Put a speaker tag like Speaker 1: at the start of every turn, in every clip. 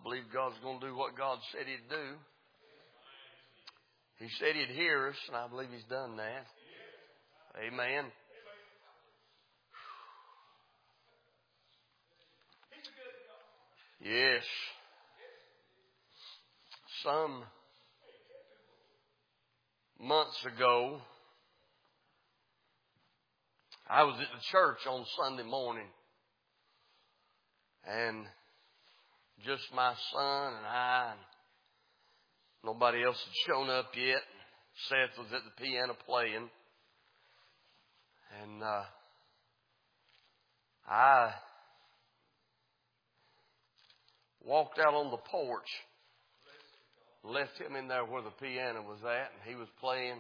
Speaker 1: believe God's going to do what God said He'd do. He said He'd hear us, and I believe He's done that. Amen. Yes. Some months ago, I was at the church on Sunday morning, and just my son and I, and nobody else had shown up yet. Seth was at the piano playing, and I walked out on the porch, left him in there where the piano was at, and he was playing.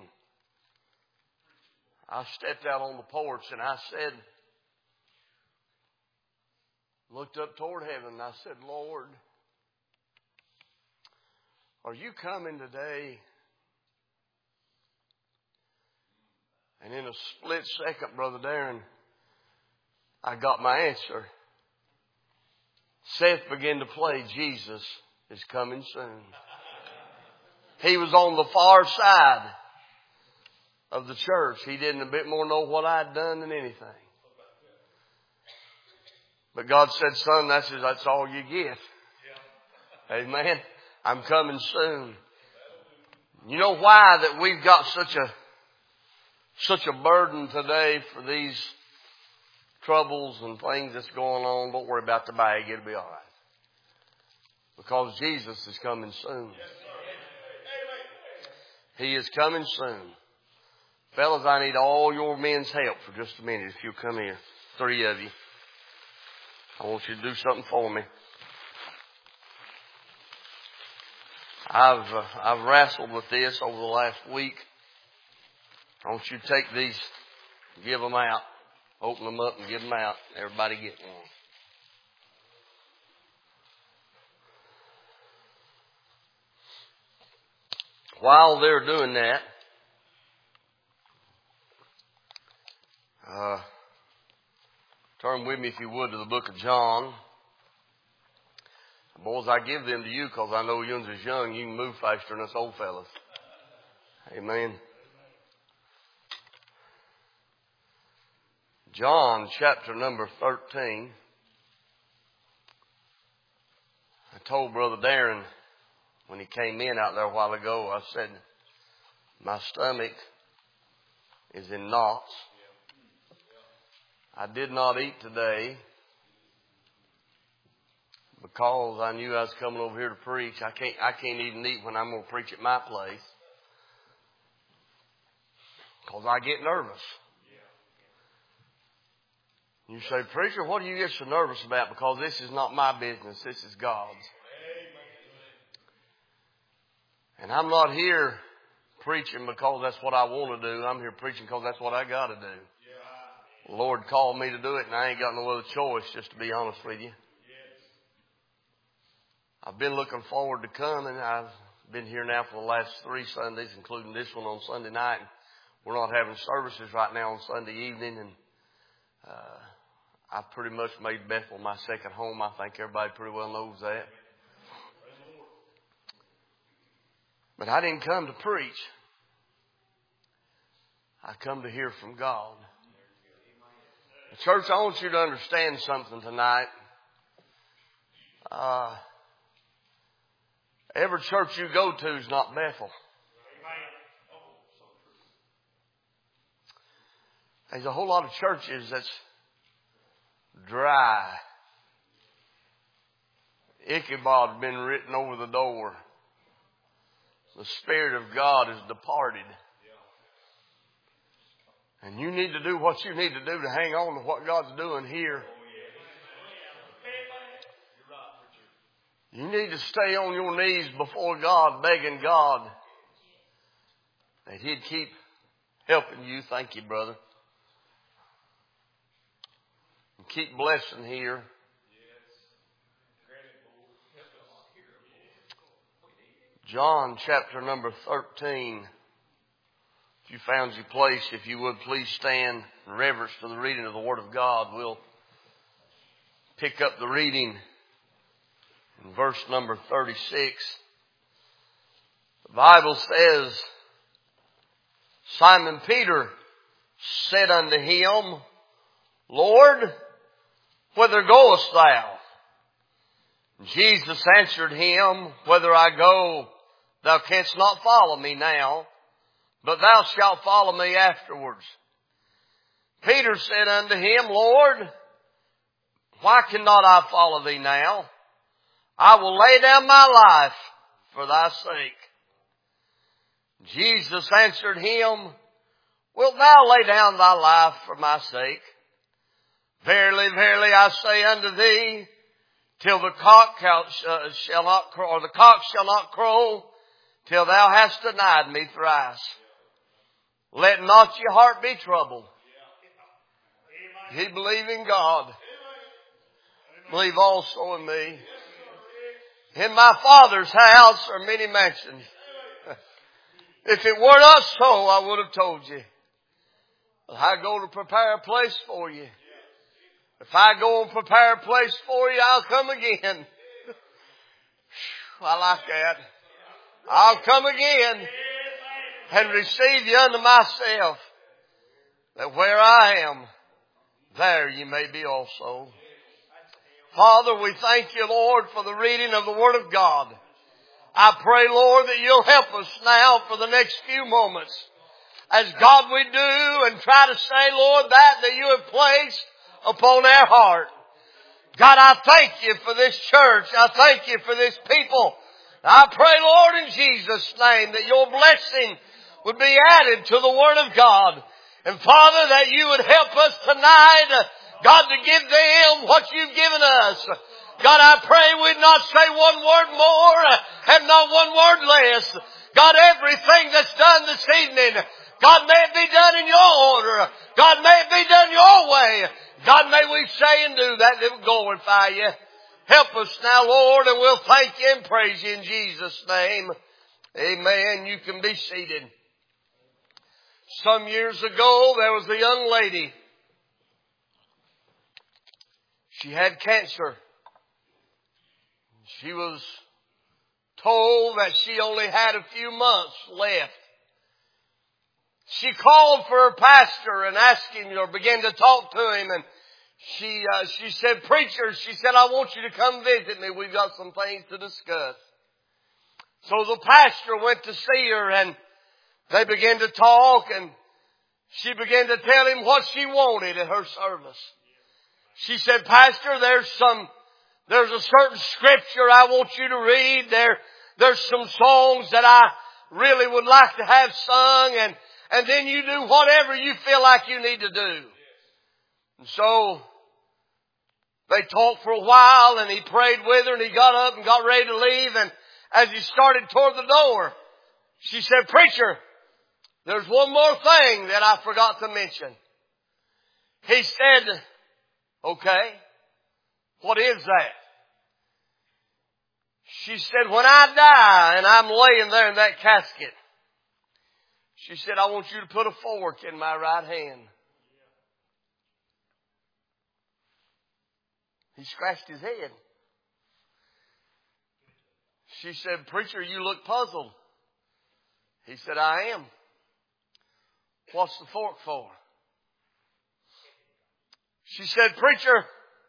Speaker 1: I stepped out on the porch and I said, looked up toward heaven and I said, Lord, are you coming today? And in a split second, Brother Darren, I got my answer. Seth began to play Jesus is Coming Soon. He was on the far side of the church. He didn't a bit more know what I'd done than anything. But God said, son, that's all you get. Amen. I'm coming soon. You know why that we've got such a burden today for these troubles and things that's going on? Don't worry about the bag. It'll be all right. Because Jesus is coming soon. He is coming soon. Fellas, I need all your men's help for just a minute. If you'll come here, 3 of you. I want you to do something for me. I've wrestled with this over the last week. I want you to take these, give them out, open them up and give them out. Everybody get one. While they're doing that, turn with me, if you would, to the book of John. Boys, I give them to you because I know you is young. You can move faster than us old fellas. Amen. John chapter number 13. I told Brother Darren when he came in out there a while ago, I said, my stomach is in knots. I did not eat today because I knew I was coming over here to preach. I can't even eat when I'm going to preach at my place because I get nervous. You say, preacher, what do you get so nervous about? Because this is not my business. This is God's. And I'm not here preaching because that's what I want to do. I'm here preaching because that's what I got to do. The Lord called me to do it, and I ain't got no other choice, just to be honest with you. I've been looking forward to coming. I've been here now for the last 3 Sundays, including this one on Sunday night. We're not having services right now on Sunday evening, and I've pretty much made Bethel my second home. I think everybody pretty well knows that. But I didn't come to preach. I come to hear from God. Church, I want you to understand something tonight. Every church you go to is not Bethel. There's a whole lot of churches that's dry. Ichabod been written over the door. The Spirit of God is departed. And you need to do what you need to do to hang on to what God's doing here. You need to stay on your knees before God, begging God that He'd keep helping you. Thank you, brother. And keep blessing here. John chapter number 13. If you found your place, if you would please stand in reverence to the reading of the Word of God. We'll pick up the reading In verse number 36, the Bible says, Simon Peter said unto him, Lord, whither goest thou? Jesus answered him, Whither I go, thou canst not follow me now, but thou shalt follow me afterwards. Peter said unto him, Lord, why cannot I follow thee now? I will lay down my life for thy sake. Jesus answered him, Wilt thou lay down thy life for my sake? Verily, verily, I say unto thee, till the cock shall not crow, or the cock shall not crow, till thou hast denied me thrice. Let not your heart be troubled. Ye believe in God. Believe also in me. In my Father's house are many mansions. If it were not so, I would have told you. I go to prepare a place for you. If I go and prepare a place for you, I'll come again. I like that. I'll come again and receive you unto myself, that where I am, there you may be also. Father, we thank you, Lord, for the reading of the Word of God. I pray, Lord, that you'll help us now for the next few moments. As God we do and try to say, Lord, that you have placed upon our heart. God, I thank you for this church. I thank you for this people. I pray, Lord, in Jesus' name, that your blessing would be added to the Word of God. And Father, that you would help us tonight, God, to give them what you've given us. God, I pray we'd not say one word more and not one word less. God, everything that's done this evening, God, may it be done in your order. God, may it be done your way. God, may we say and do that will glorify you. Help us now, Lord, and we'll thank you and praise you in Jesus' name. Amen. You can be seated. Some years ago, there was a young lady. She had cancer. She was told that she only had a few months left. She called for her pastor and asked him, or began to talk to him, and she said, Preacher, she said, I want you to come visit me. We've got some things to discuss. So the pastor went to see her, and they began to talk, and she began to tell him what she wanted at her service. She said, Pastor, there's a certain scripture I want you to read. There's some songs that I really would like to have sung, and then you do whatever you feel like you need to do. And so they talked for a while, and he prayed with her, and he got up and got ready to leave. And as he started toward the door, she said, Preacher, there's one more thing that I forgot to mention. He said, Okay, what is that? She said, when I die and I'm laying there in that casket, she said, I want you to put a fork in my right hand. He scratched his head. She said, Preacher, you look puzzled. He said, I am. What's the fork for? She said, Preacher,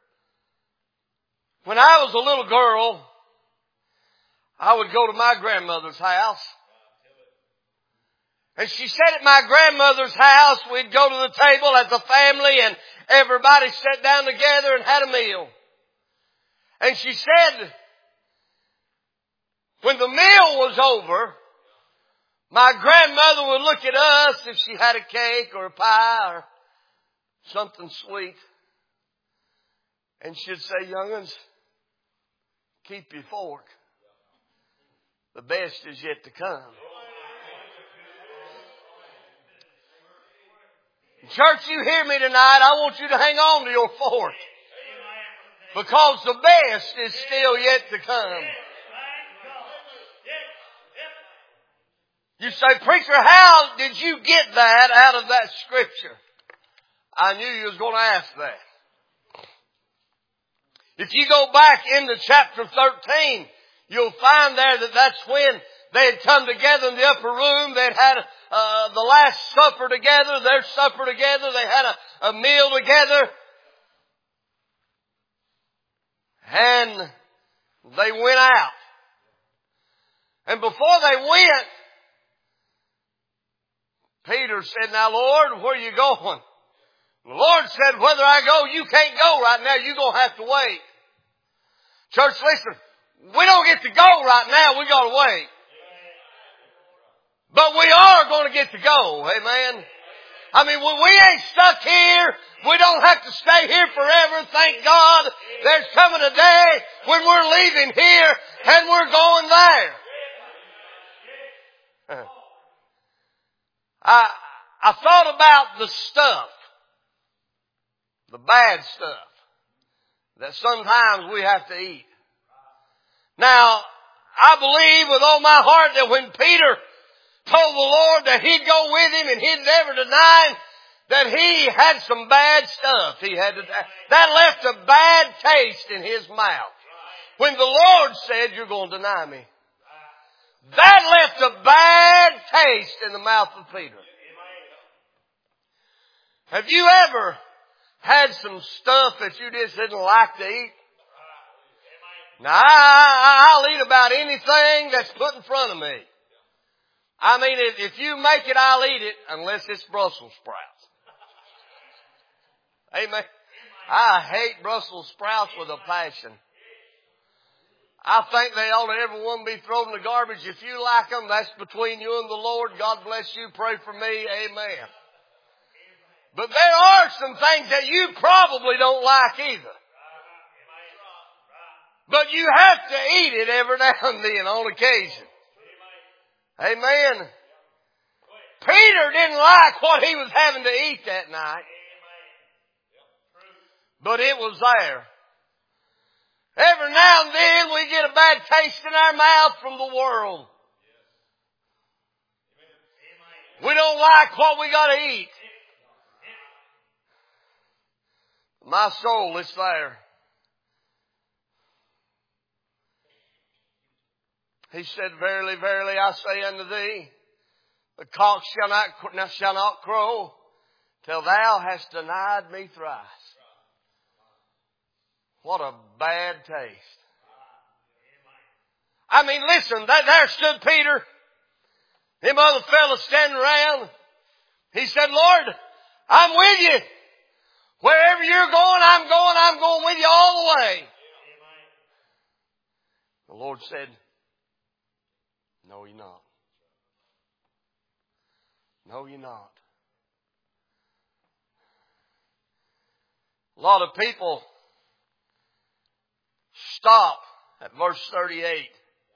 Speaker 1: when I was a little girl, I would go to my grandmother's house. And she said at my grandmother's house, we'd go to the table as a family and everybody sat down together and had a meal. And she said, when the meal was over, my grandmother would look at us if she had a cake or a pie or something sweet. And she'd say, young'uns, keep your fork. The best is yet to come. Church, you hear me tonight. I want you to hang on to your fork. Because the best is still yet to come. You say, Preacher, how did you get that out of that scripture? I knew you was going to ask that. If you go back into chapter 13, you'll find there that that's when they had come together in the upper room. They'd had the last supper together, their supper together. They had a meal together. And they went out. And before they went, Peter said, "Now, Lord, where are you going?" The Lord said, "Whether I go, you can't go right now. You're going to have to wait." Church, listen, we don't get to go right now. We got to wait. But we are going to get to go. Amen. I mean, we ain't stuck here. We don't have to stay here forever. Thank God. There's coming a day when we're leaving here and we're going there. I thought about the stuff, the bad stuff that sometimes we have to eat. Now, I believe with all my heart that when Peter told the Lord that he'd go with him and he'd never deny him, that he had some bad stuff. That left a bad taste in his mouth. When the Lord said, "You're going to deny me," that left a bad taste in the mouth of Peter. Have you ever had some stuff that you just didn't like to eat? Now, I'll eat about anything that's put in front of me. I mean, if you make it, I'll eat it, unless it's Brussels sprouts. Amen. I hate Brussels sprouts with a passion. I think they ought to every one be thrown in the garbage. If you like them, that's between you and the Lord. God bless you. Pray for me. Amen. But there are some things that you probably don't like either. But you have to eat it every now and then on occasion. Amen. Peter didn't like what he was having to eat that night. But it was there. Every now and then we get a bad taste in our mouth from the world. We don't like what we got to eat. My soul is there. He said, "Verily, verily, I say unto thee, the cock shall not crow till thou hast denied me thrice." What a bad taste. I mean, listen, there stood Peter. Them other fellas standing around. He said, "Lord, I'm with you. Wherever you're going, I'm going with you all the way." The Lord said, "No, you're not. No, you're not." A lot of people stop at verse 38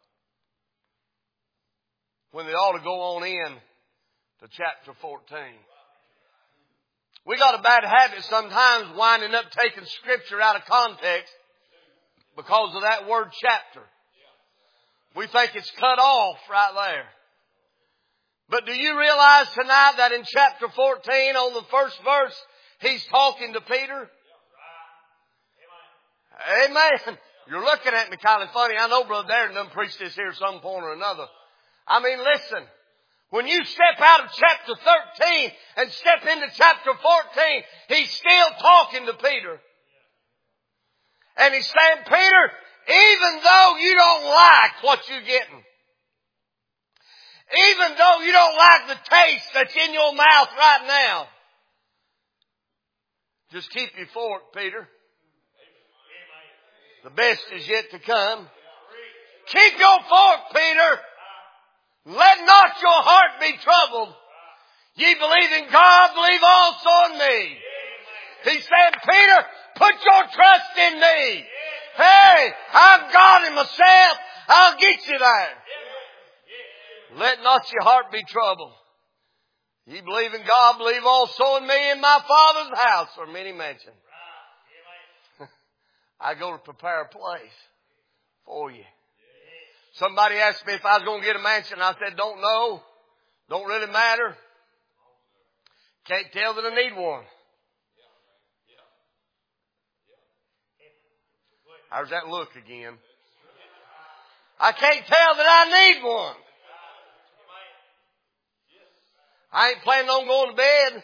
Speaker 1: when they ought to go on in to chapter 14. We got a bad habit sometimes winding up taking Scripture out of context because of that word chapter. We think it's cut off right there. But do you realize tonight that in chapter 14, on the first verse, he's talking to Peter? Amen. You're looking at me kind of funny. I know Brother Darren done preached this here some point or another. I mean, listen. When you step out of chapter 13 and step into chapter 14, he's still talking to Peter. And he's saying, "Peter, even though you don't like what you're getting, even though you don't like the taste that's in your mouth right now, just keep your fork, Peter. The best is yet to come. Keep your fork, Peter. Let not your heart be troubled. Ye believe in God, believe also in me." He said, "Peter, put your trust in me. Hey, I'm God in myself. I'll get you there. Let not your heart be troubled. Ye believe in God, believe also in me. In my Father's house are many mansions. I go to prepare a place for you." Somebody asked me if I was going to get a mansion. I said, "Don't know. Don't really matter. Can't tell that I need one." There's that look again. I can't tell that I need one. I ain't planning on going to bed.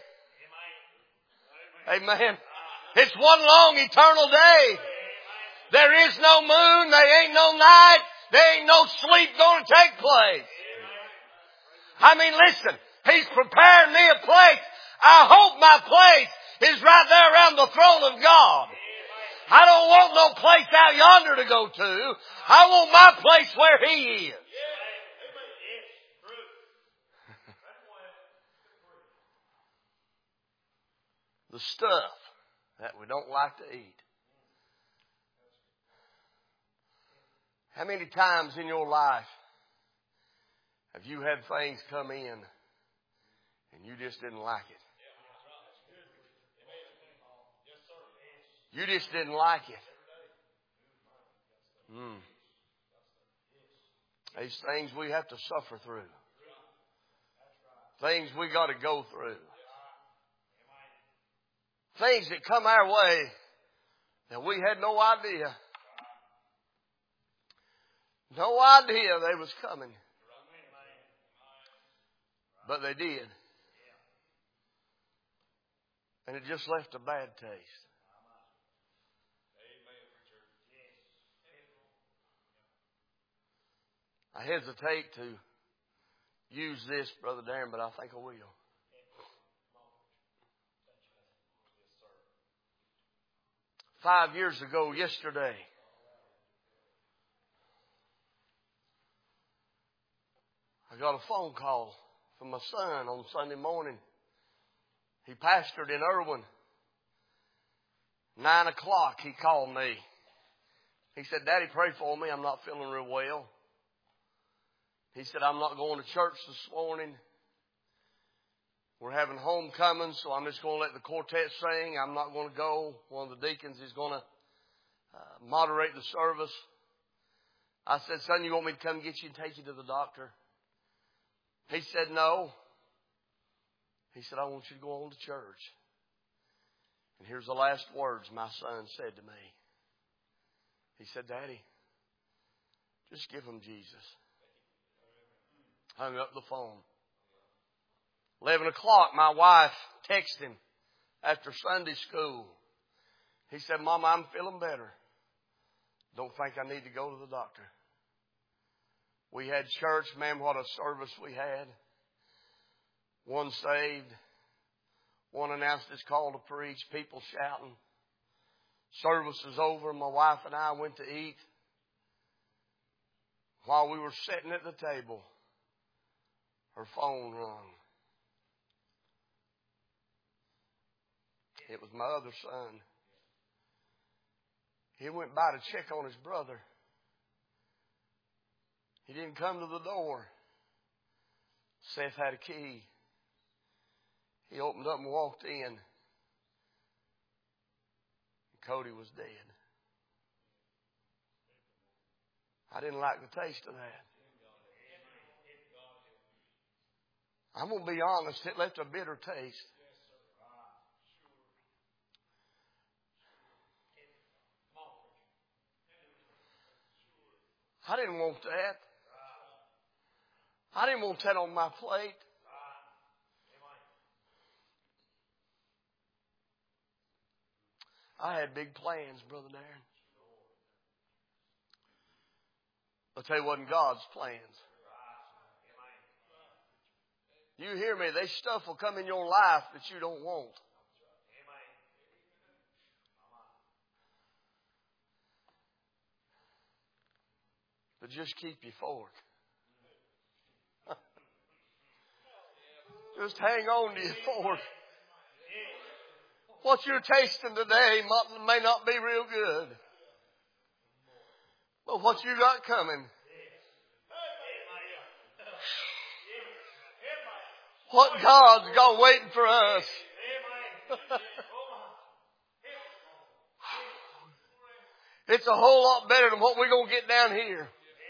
Speaker 1: Amen. It's one long eternal day. There is no moon. There ain't no night. There ain't no sleep going to take place. I mean, listen. He's preparing me a place. I hope my place is right there around the throne of God. I don't want no place out yonder to go to. I want my place where He is. The stuff that we don't like to eat. How many times in your life have you had things come in and you just didn't like it? You just didn't like it. These things we have to suffer through. Things we got to go through. Things that come our way that we had no idea. No idea they was coming. But they did. And it just left a bad taste. I hesitate to use this, Brother Darren, but I think I will. 5 years ago yesterday, I got a phone call from my son on Sunday morning. He pastored in Irwin. 9 o'clock he called me. He said, Daddy, pray for me. I'm not feeling real well. He said, I'm not going to church this morning. We're having homecoming, so I'm just going to let the quartet sing. I'm not going to go. One of the deacons is going to moderate the service. I said, son, you want me to come get you and take you to the doctor? He said, no. He said, I want you to go on to church. And here's the last words my son said to me. He said, Daddy, just give him Jesus. Hung up the phone. 11 o'clock, my wife texted him after Sunday school. He said, Mama, I'm feeling better. Don't think I need to go to the doctor. We had church. Man, what a service we had. One saved. One announced his call to preach. People shouting. Service was over. My wife and I went to eat. While we were sitting at the table, her phone rung. It was my other son. He went by to check on his brother. He didn't come to the door. Seth had a key. He opened up and walked in. Cody was dead. I didn't like the taste of that. I'm going to be honest, it left a bitter taste. I didn't want that. I didn't want that on my plate. I had big plans, Brother Darren. But they wasn't God's plans. You hear me? This stuff will come in your life that you don't want. But just keep your fork. Just hang on to your fork. What you're tasting today may not be real good. But what you got coming, what God's got waiting for us. It's a whole lot better than what we're going to get down here.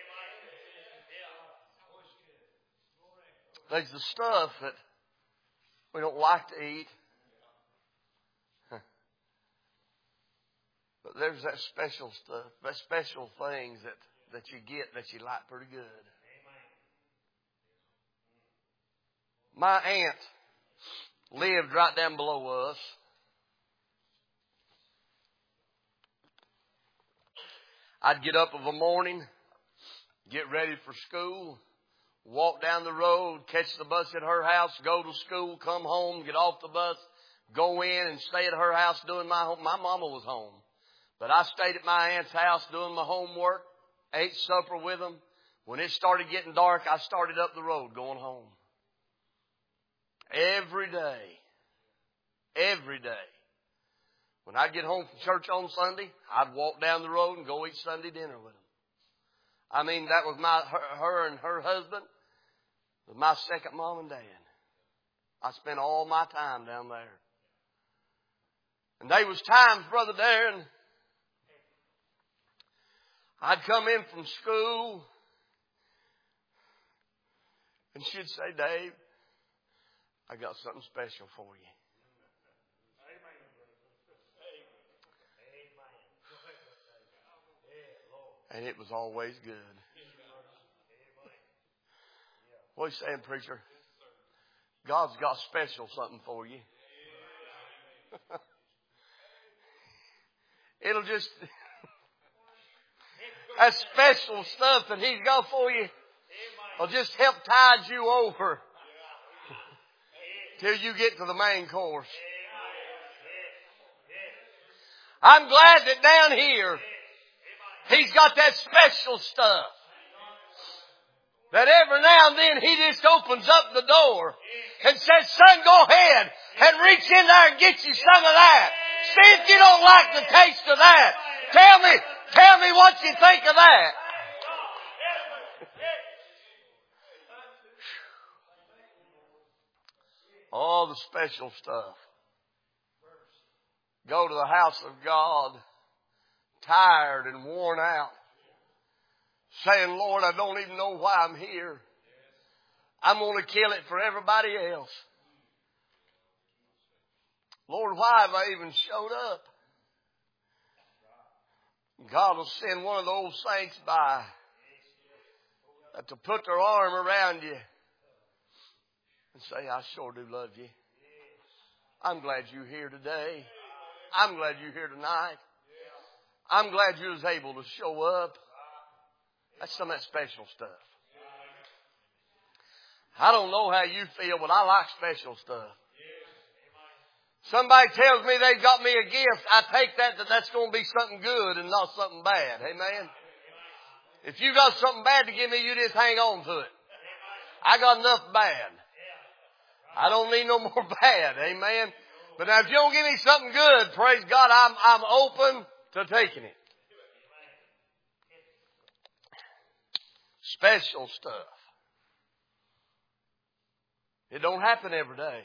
Speaker 1: There's the stuff that we don't like to eat. But there's that special stuff, that special things that you get that you like pretty good. My aunt lived right down below us. I'd get up of a morning, get ready for school, walk down the road, catch the bus at her house, go to school, come home, get off the bus, go in and stay at her house doing my home. My mama was home. But I stayed at my aunt's house doing my homework, ate supper with them. When it started getting dark, I started up the road going home. Every day. Every day. When I'd get home from church on Sunday, I'd walk down the road and go eat Sunday dinner with them. I mean, that was her and her husband, was my second mom and dad. I spent all my time down there. And there was times, Brother Darren, I'd come in from school and she'd say, Dave, I got something special for you. And it was always good. What are you saying, preacher? God's got special something for you. It'll just... that special stuff that He's got for you will just help tide you over till you get to the main course. I'm glad that down here He's got that special stuff. That every now and then He just opens up the door and says, son, go ahead and reach in there and get you some of that. See if you don't like the taste of that. Tell me what you think of that. All the special stuff. Go to the house of God, tired and worn out, saying, Lord, I don't even know why I'm here. I'm going to kill it for everybody else. Lord, why have I even showed up? God will send one of those saints by to put their arm around you and say, I sure do love you. I'm glad you're here today. I'm glad you're here tonight. I'm glad you was able to show up. That's some of that special stuff. I don't know how you feel, but I like special stuff. Somebody tells me they've got me a gift, I take that's going to be something good and not something bad. Amen? If you got something bad to give me, you just hang on to it. I got enough bad. I don't need no more bad. Amen? But now if you don't give me something good, praise God, I'm open to taking it. Special stuff. It don't happen every day.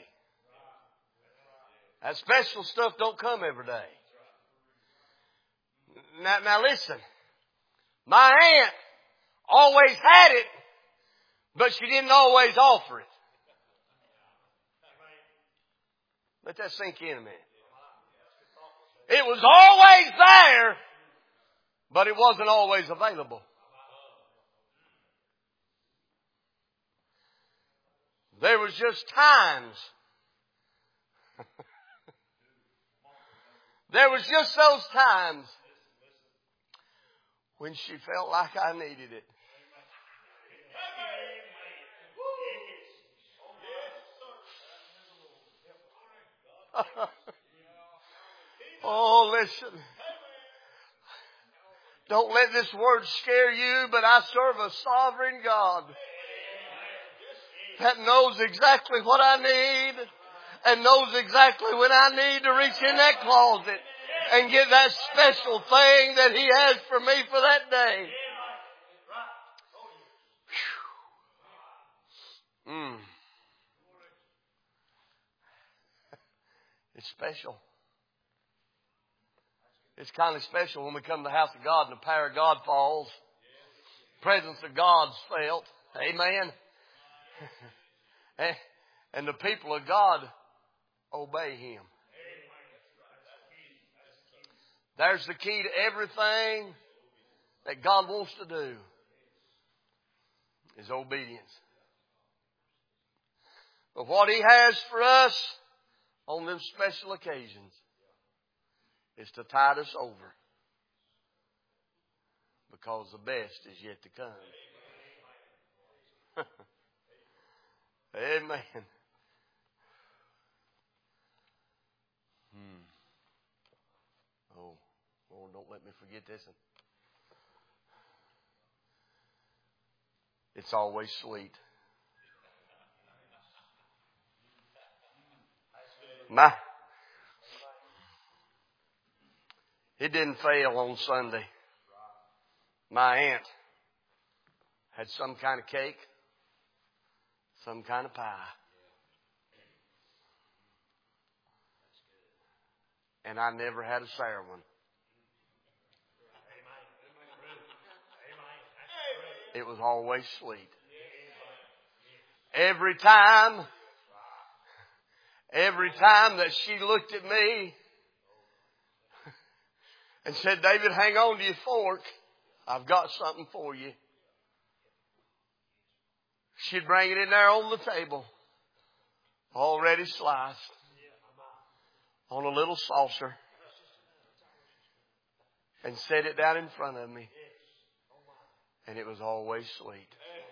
Speaker 1: That special stuff don't come every day. Now listen. My aunt always had it, but she didn't always offer it. Let that sink in a minute. It was always there, but it wasn't always available. There was just times. There was just those times when she felt like I needed it. Oh, listen. Don't let this word scare you, but I serve a sovereign God that knows exactly what I need and knows exactly when I need to reach in that closet and get that special thing that He has for me for that day. It's special. It's kind of special when we come to the house of God and the power of God falls. The presence of God's felt. Amen. And the people of God obey Him. There's the key to everything that God wants to do, is obedience. But what He has for us on them special occasions is to tide us over, because the best is yet to come. Amen. Oh, Lord, don't let me forget this one. It's always sweet. It didn't fail on Sunday. My aunt had some kind of cake, some kind of pie. And I never had a sour one. It was always sweet. Every time that she looked at me and said, David, hang on to your fork. I've got something for you. She'd bring it in there on the table, already sliced, on a little saucer, and set it down in front of me. And it was always sweet.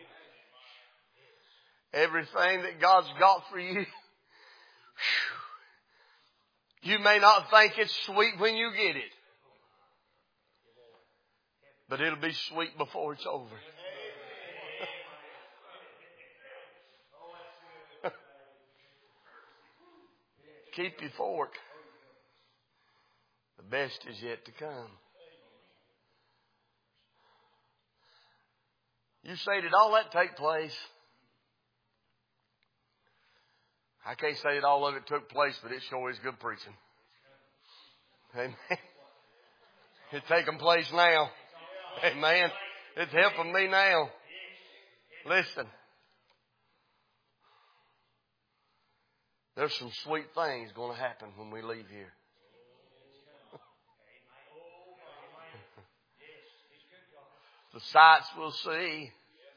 Speaker 1: Everything that God's got for you, you may not think it's sweet when you get it, but it'll be sweet before it's over. Keep your fork. The best is yet to come. You say, did all that take place? I can't say that all of it took place, but it sure is good preaching. Amen. It's taking place now. Amen. It's helping me now. Listen. There's some sweet things going to happen when we leave here. The sights we'll see.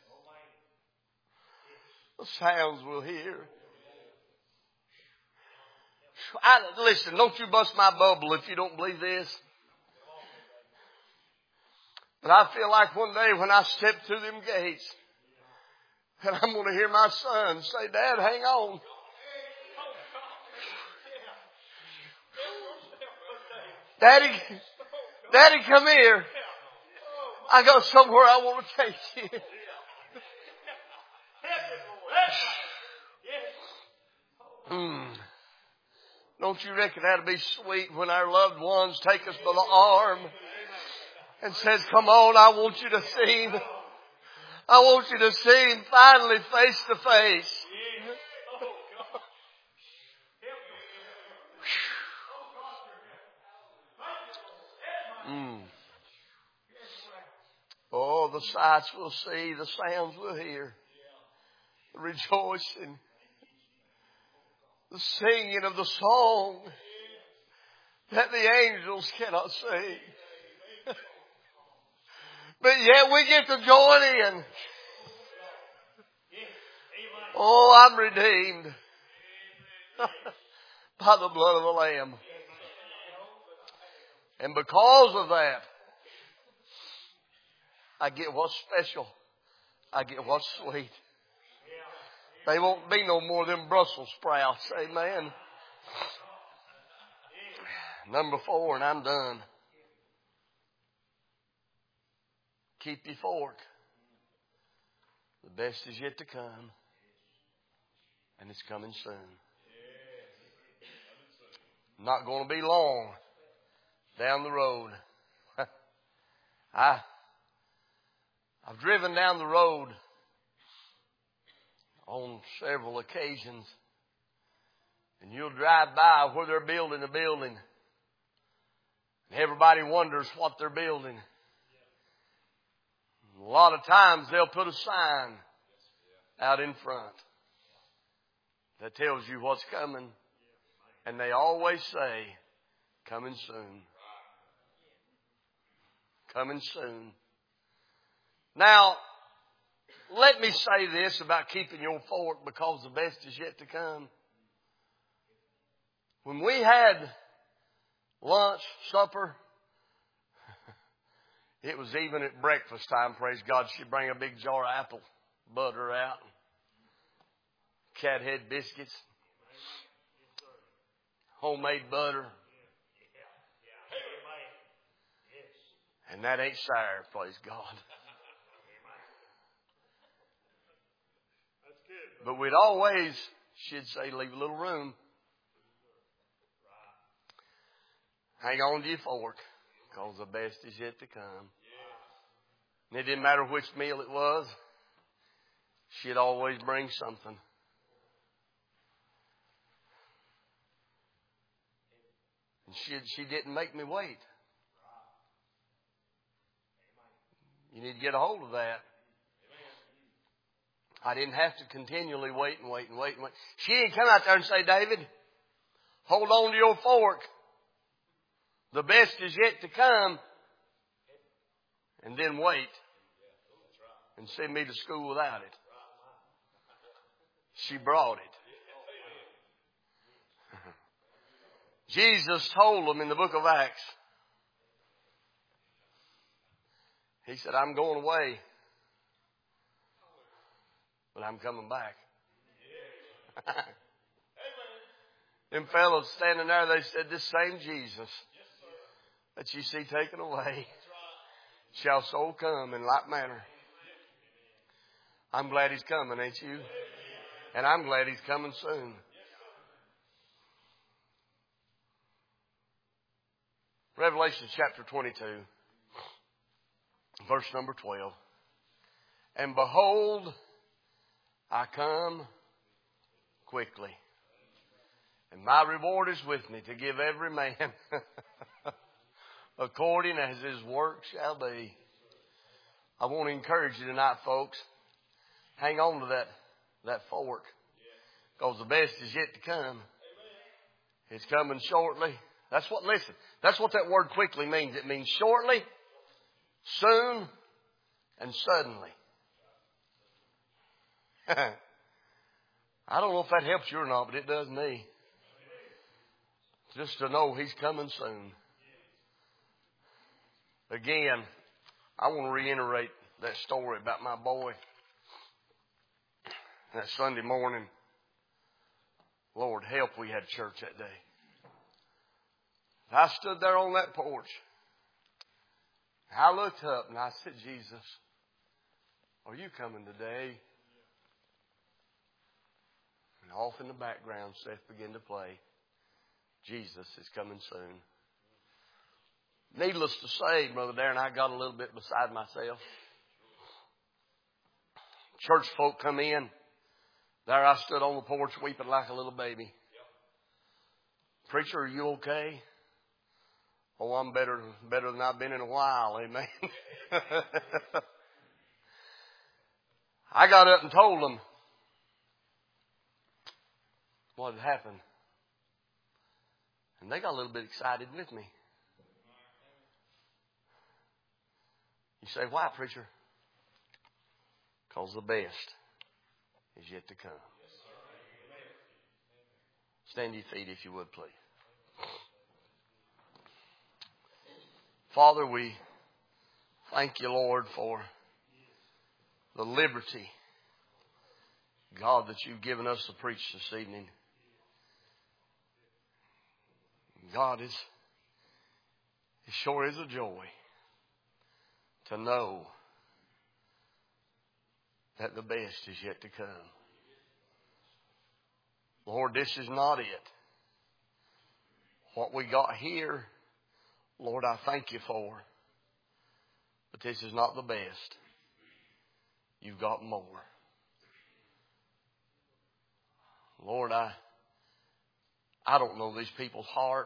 Speaker 1: The sounds we'll hear. Listen, don't you bust my bubble if you don't believe this. But I feel like one day when I step through them gates, and I'm going to hear my son say, Dad, hang on. Daddy, come here. I got somewhere I want to take you. Don't you reckon that'd be sweet when our loved ones take us by the arm and says, come on, I want you to see him. I want you to see him finally face to face. Oh, the sights we'll see, the sounds we'll hear, the rejoicing, the singing of the song that the angels cannot sing. But yet we get to join in. Oh, I'm redeemed by the blood of the Lamb. And because of that, I get what's special. I get what's sweet. They won't be no more than Brussels sprouts. Amen. Number 4, and I'm done. Keep your fork. The best is yet to come. And it's coming soon. Not going to be long down the road. I've driven down the road on several occasions, and you'll drive by where they're building a building, and everybody wonders what they're building. A lot of times they'll put a sign out in front that tells you what's coming, and they always say, coming soon. coming soon. Now, let me say this about keeping your fork, because the best is yet to come. When we had lunch, supper, it was even at breakfast time, praise God, she'd bring a big jar of apple butter out, cat head biscuits, homemade butter. And that ain't sour, praise God. But we'd always, she'd say, leave a little room. Hang on to your fork, because the best is yet to come. And it didn't matter which meal it was, she'd always bring something. And she didn't make me wait. You need to get a hold of that. I didn't have to continually wait and wait and wait and wait. She didn't come out there and say, David, hold on to your fork. The best is yet to come. And then wait and send me to school without it. She brought it. Jesus told them in the book of Acts, He said, I'm going away, but I'm coming back. Them fellows standing there, they said, this same Jesus that you see taken away shall so come in like manner. I'm glad He's coming, ain't you? And I'm glad He's coming soon. Revelation chapter 22, verse number 12. And behold, I come quickly, and my reward is with me to give every man according as his work shall be. I want to encourage you tonight, folks. Hang on to that fork, because the best is yet to come. It's coming shortly. That's what that word quickly means. It means shortly, soon, and suddenly. I don't know if that helps you or not, but it does me. Just to know He's coming soon. Again, I want to reiterate that story about my boy. That Sunday morning, Lord help, we had church that day. I stood there on that porch. I looked up and I said, Jesus, are you coming today? And off in the background, Seth began to play, Jesus is coming soon. Needless to say, Brother Darren, I got a little bit beside myself. Church folk come in. There I stood on the porch weeping like a little baby. Preacher, are you okay? Oh, I'm better than I've been in a while. Amen. I got up and told them what had happened. And they got a little bit excited with me. You say, why, preacher? Because the best is yet to come. Stand to your feet if you would, please. Father, we thank you, Lord, for the liberty, God, that you've given us to preach this evening. God, it sure is a joy to know that the best is yet to come. Lord, this is not it. What we got here, Lord, I thank you for. But this is not the best. You've got more. Lord, I don't know these people's heart.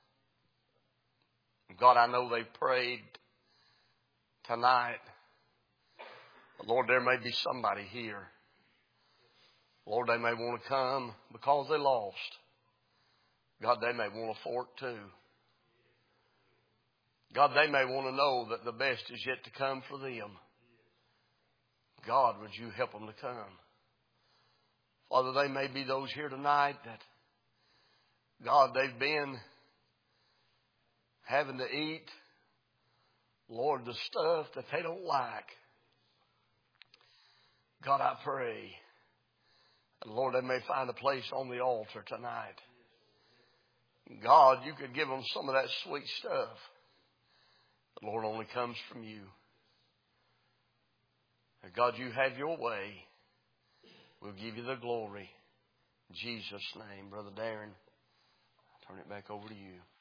Speaker 1: God, I know they've prayed tonight. But Lord, there may be somebody here. Lord, they may want to come because they lost. God, they may want a fork too. God, they may want to know that the best is yet to come for them. God, would you help them to come? Father, they may be those here tonight that, God, they've been having to eat, Lord, the stuff that they don't like. God, I pray. And Lord, they may find a place on the altar tonight. God, you could give them some of that sweet stuff. The Lord only comes from you. And God, you have your way. We'll give you the glory. In Jesus' name, Brother Darren, I turn it back over to you.